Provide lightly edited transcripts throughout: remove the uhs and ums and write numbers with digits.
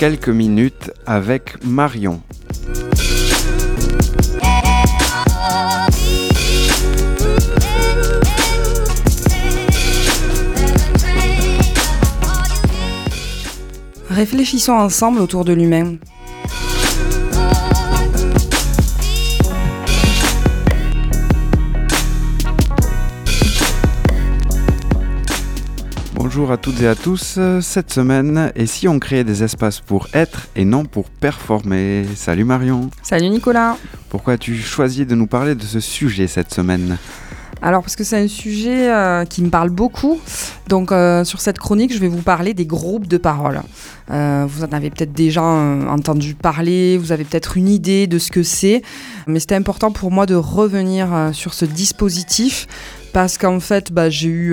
quelques minutes avec Marion. Réfléchissons ensemble autour de l'humain. Bonjour à toutes et à tous, cette semaine, et si on créait des espaces pour être et non pour performer? Salut Marion. Salut Nicolas. Pourquoi as-tu choisi de nous parler de ce sujet cette semaine? Alors parce que c'est un sujet qui me parle beaucoup, donc sur cette chronique je vais vous parler des groupes de parole. Vous en avez peut-être déjà entendu parler, vous avez peut-être une idée de ce que c'est, mais c'était important pour moi de revenir sur ce dispositif parce qu'en fait j'ai eu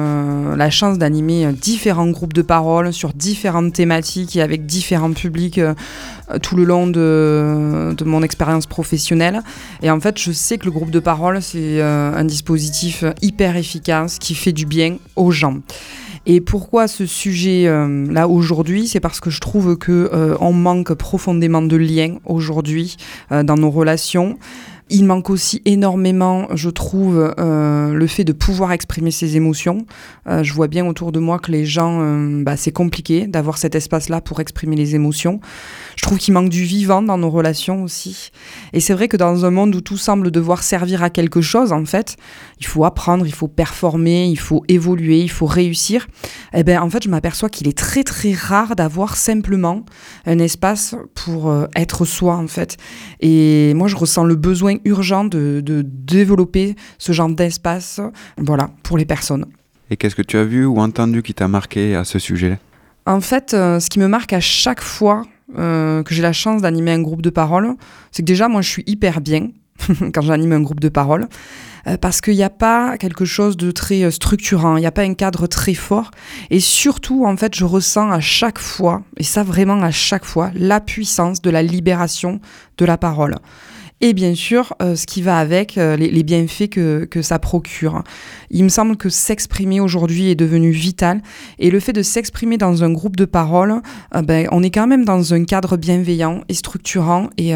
la chance d'animer différents groupes de parole sur différentes thématiques et avec différents publics tout le long de mon expérience professionnelle. Et en fait, je sais que le groupe de parole, c'est un dispositif hyper efficace qui fait du bien aux gens. Et pourquoi ce sujet là aujourd'hui? C'est parce que je trouve qu'on manque profondément de liens aujourd'hui dans nos relations. Il manque aussi énormément, je trouve, le fait de pouvoir exprimer ses émotions. Je vois bien autour de moi que les gens, c'est compliqué d'avoir cet espace-là pour exprimer les émotions. Je trouve qu'il manque du vivant dans nos relations aussi. Et c'est vrai que dans un monde où tout semble devoir servir à quelque chose, en fait, il faut apprendre, il faut performer, il faut évoluer, il faut réussir. En fait, je m'aperçois qu'il est très très rare d'avoir simplement un espace pour être soi, en fait. Et moi, je ressens le besoin urgent de développer ce genre d'espace, pour les personnes. Et qu'est-ce que tu as vu ou entendu qui t'a marqué à ce sujet? En fait, ce qui me marque à chaque fois que j'ai la chance d'animer un groupe de parole, c'est que déjà, moi, je suis hyper bien quand j'anime un groupe de parole, parce qu'il n'y a pas quelque chose de très structurant, il n'y a pas un cadre très fort, et surtout, en fait, je ressens à chaque fois, et ça vraiment à chaque fois, la puissance de la libération de la parole. Et bien sûr, ce qui va avec, les bienfaits que ça procure. Il me semble que s'exprimer aujourd'hui est devenu vital. Et le fait de s'exprimer dans un groupe de parole, on est quand même dans un cadre bienveillant et structurant. Et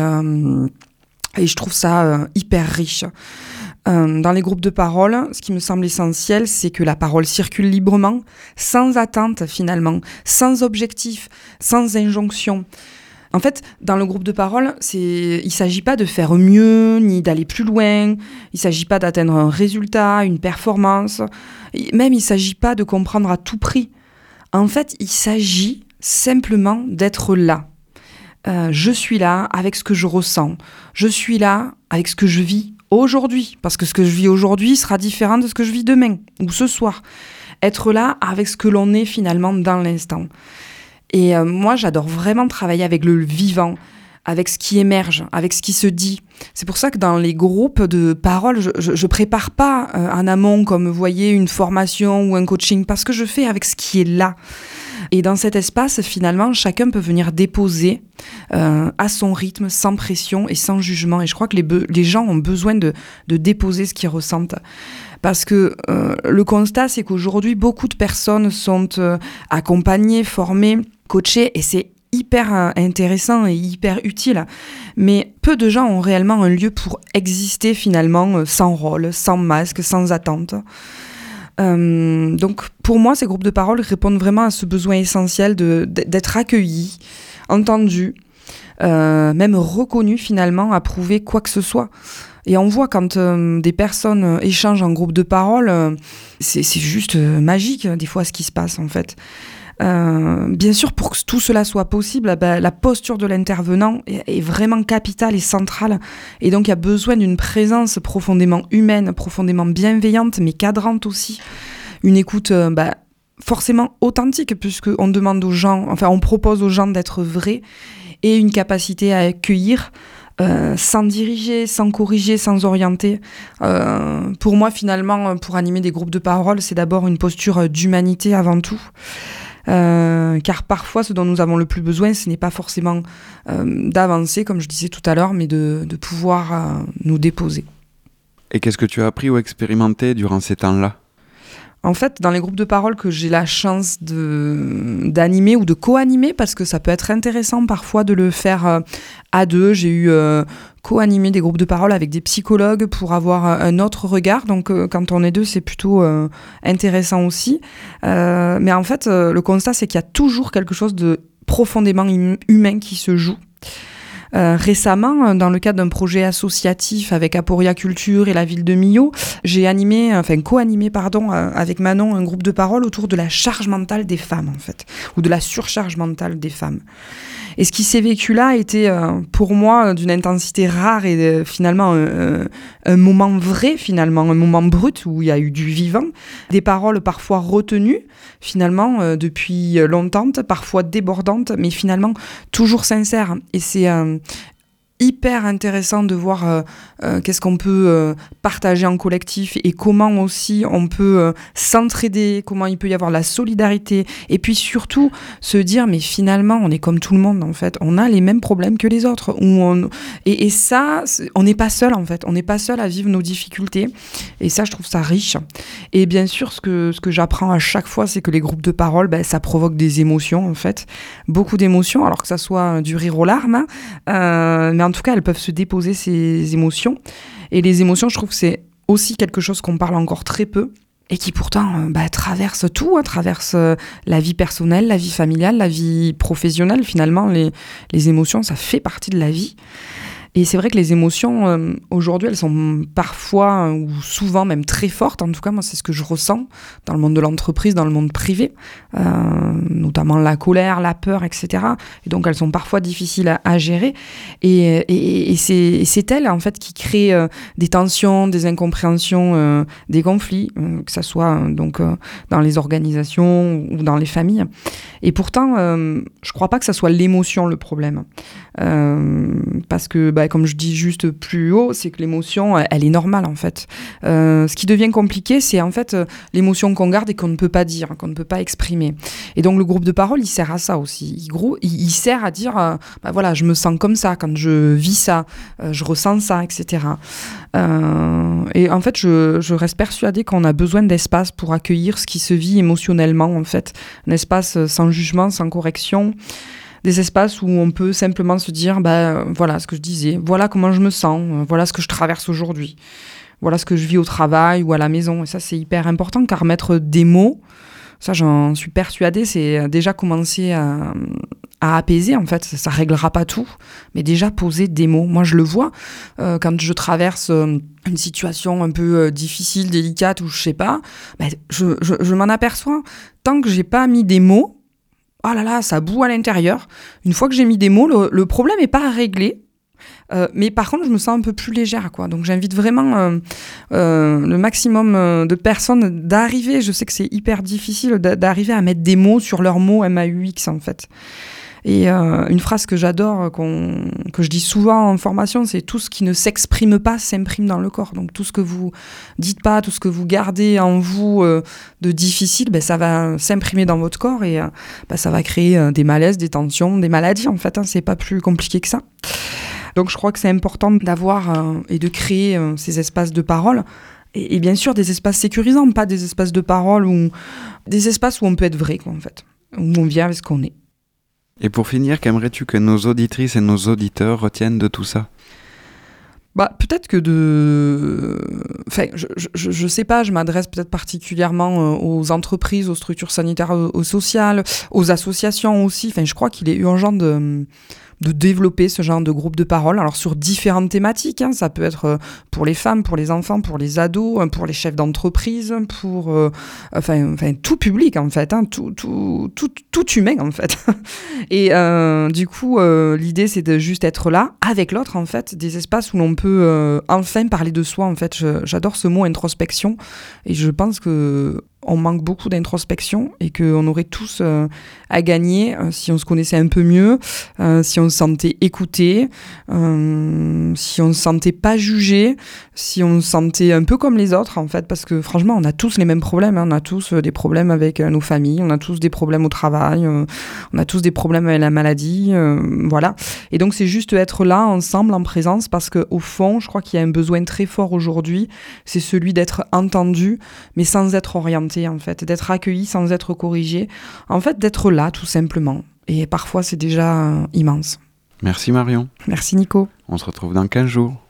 je trouve ça hyper riche. Dans les groupes de parole, ce qui me semble essentiel, c'est que la parole circule librement, sans attente finalement, sans objectif, sans injonction. En fait, dans le groupe de parole, il ne s'agit pas de faire mieux, ni d'aller plus loin. Il ne s'agit pas d'atteindre un résultat, une performance. Même, il ne s'agit pas de comprendre à tout prix. En fait, il s'agit simplement d'être là. Je suis là avec ce que je ressens. Je suis là avec ce que je vis aujourd'hui. Parce que ce que je vis aujourd'hui sera différent de ce que je vis demain ou ce soir. Être là avec ce que l'on est finalement dans l'instant. Et moi, j'adore vraiment travailler avec le vivant, avec ce qui émerge, avec ce qui se dit. C'est pour ça que dans les groupes de parole, je prépare pas en amont, comme vous voyez, une formation ou un coaching, parce que je fais avec ce qui est là. Et dans cet espace, finalement, chacun peut venir déposer à son rythme, sans pression et sans jugement. Et je crois que les gens ont besoin de déposer ce qu'ils ressentent. Parce que le constat, c'est qu'aujourd'hui, beaucoup de personnes sont accompagnées, formées, coachées, et c'est hyper intéressant et hyper utile. Mais peu de gens ont réellement un lieu pour exister finalement sans rôle, sans masque, sans attente. Donc pour moi, ces groupes de parole répondent vraiment à ce besoin essentiel d'être accueillis, entendus, même reconnus finalement, approuver quoi que ce soit. Et on voit quand des personnes échangent en groupe de parole, c'est juste magique des fois ce qui se passe en fait. Bien sûr, pour que tout cela soit possible, la posture de l'intervenant est vraiment capitale et centrale. Et donc, il y a besoin d'une présence profondément humaine, profondément bienveillante, mais cadrante aussi. Une écoute forcément authentique, puisqu'on demande aux gens, on propose aux gens d'être vrais, et une capacité à accueillir sans diriger, sans corriger, sans orienter. Pour moi, finalement, pour animer des groupes de parole, c'est d'abord une posture d'humanité avant tout. Car parfois ce dont nous avons le plus besoin, ce n'est pas forcément d'avancer comme je disais tout à l'heure, mais de pouvoir nous déposer. Et qu'est-ce que tu as appris ou expérimenté durant ces temps-là ? En fait, dans les groupes de parole que j'ai la chance d'animer ou de co-animer, parce que ça peut être intéressant parfois de le faire à deux. J'ai eu co-animé des groupes de parole avec des psychologues pour avoir un autre regard. Donc, quand on est deux, c'est plutôt intéressant aussi. Mais en fait, le constat, c'est qu'il y a toujours quelque chose de profondément humain qui se joue. Récemment, dans le cadre d'un projet associatif avec Aporia Culture et la ville de Millau, j'ai co-animé avec Manon un groupe de parole autour de la charge mentale des femmes, en fait, ou de la surcharge mentale des femmes. Et ce qui s'est vécu là était pour moi d'une intensité rare et finalement un moment vrai, finalement, un moment brut où il y a eu du vivant, des paroles parfois retenues, finalement, depuis longtemps, parfois débordantes, mais finalement toujours sincères. Et c'est hyper intéressant de voir qu'est-ce qu'on peut partager en collectif et comment aussi on peut s'entraider, comment il peut y avoir la solidarité et puis surtout se dire mais finalement on est comme tout le monde en fait, on a les mêmes problèmes que les autres et ça on n'est pas seul en fait, on n'est pas seul à vivre nos difficultés et ça je trouve ça riche. Et bien sûr ce que j'apprends à chaque fois c'est que les groupes de parole ça provoque des émotions en fait, beaucoup d'émotions, alors que ça soit du rire aux larmes mais en tout cas, elles peuvent se déposer, ces émotions. Et les émotions, je trouve que c'est aussi quelque chose qu'on parle encore très peu et qui pourtant traverse tout, traverse la vie personnelle, la vie familiale, la vie professionnelle. Finalement, les émotions, ça fait partie de la vie. Et c'est vrai que les émotions, aujourd'hui, elles sont parfois ou souvent même très fortes. En tout cas, moi, c'est ce que je ressens dans le monde de l'entreprise, dans le monde privé, notamment la colère, la peur, etc. Et donc, elles sont parfois difficiles à gérer. Et c'est elles, en fait, qui créent des tensions, des incompréhensions, des conflits, que ça soit dans les organisations ou dans les familles. Et pourtant, je crois pas que ça soit l'émotion le problème. Parce que, comme je dis juste plus haut, c'est que l'émotion, elle est normale en fait. Ce qui devient compliqué, c'est en fait l'émotion qu'on garde et qu'on ne peut pas dire, qu'on ne peut pas exprimer. Et donc le groupe de parole, il sert à ça aussi. Il sert à dire, voilà, je me sens comme ça, quand je vis ça, je ressens ça, etc. Et en fait, je reste persuadée qu'on a besoin d'espace pour accueillir ce qui se vit émotionnellement en fait. Un espace sans jugement, sans correction. Des espaces où on peut simplement se dire, voilà ce que je disais, voilà comment je me sens, voilà ce que je traverse aujourd'hui, voilà ce que je vis au travail ou à la maison. Et ça, c'est hyper important, car mettre des mots, ça j'en suis persuadée, c'est déjà commencer à apaiser, en fait. Ça réglera pas tout, mais déjà poser des mots. Moi, je le vois quand je traverse une situation un peu difficile, délicate, ou je sais pas, je m'en aperçois. Tant que j'ai pas mis des mots, oh là là, ça boue à l'intérieur. Une fois que j'ai mis des mots, le problème n'est pas réglé. Mais par contre, je me sens un peu plus légère, quoi. Donc, j'invite vraiment le maximum de personnes d'arriver, je sais que c'est hyper difficile, d'arriver à mettre des mots sur leurs mots MAUX, en fait. Et une phrase que j'adore, que je dis souvent en formation, c'est « tout ce qui ne s'exprime pas s'imprime dans le corps ». Donc tout ce que vous dites pas, tout ce que vous gardez en vous de difficile, ça va s'imprimer dans votre corps et ça va créer des malaises, des tensions, des maladies en fait. C'est pas plus compliqué que ça. Donc je crois que c'est important d'avoir et de créer ces espaces de parole. Et bien sûr des espaces sécurisants, pas des espaces de parole ou des espaces où on peut être vrai, quoi, en fait, où on vient avec ce qu'on est. Et pour finir, qu'aimerais-tu que nos auditrices et nos auditeurs retiennent de tout ça ? Peut-être que je sais pas, je m'adresse peut-être particulièrement aux entreprises, aux structures sanitaires, aux sociales, aux associations aussi. Je crois qu'il est urgent de développer ce genre de groupe de parole, alors sur différentes thématiques, ça peut être pour les femmes, pour les enfants, pour les ados, pour les chefs d'entreprise, pour tout public en fait, tout humain en fait. Et du coup, l'idée c'est de juste être là avec l'autre en fait, des espaces où l'on peut enfin parler de soi en fait. J'adore ce mot introspection et je pense que on manque beaucoup d'introspection et qu'on aurait tous à gagner si on se connaissait un peu mieux, si on se sentait écouté, si on se sentait pas jugé, si on se sentait un peu comme les autres en fait, parce que franchement on a tous les mêmes problèmes, on a tous des problèmes avec nos familles, on a tous des problèmes au travail, on a tous des problèmes avec la maladie, voilà. Et donc c'est juste être là, ensemble, en présence, parce qu'au fond, je crois qu'il y a un besoin très fort aujourd'hui, c'est celui d'être entendu, mais sans être orienté, en fait, d'être accueilli sans être corrigé, en fait, d'être là, tout simplement. Et parfois, c'est déjà immense. Merci Marion. Merci Nico. On se retrouve dans 15 jours.